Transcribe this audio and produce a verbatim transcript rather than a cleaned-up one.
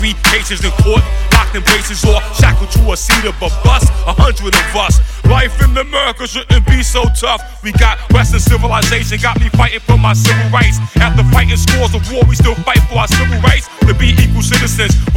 be cases in court, locked in places or shackled to a seat of a bus. A hundred of us. Life in America shouldn't be so tough. We got Western civilization, got me fighting for my civil rights. After fighting scores of war, we still fight for our civil rights to be equal citizens.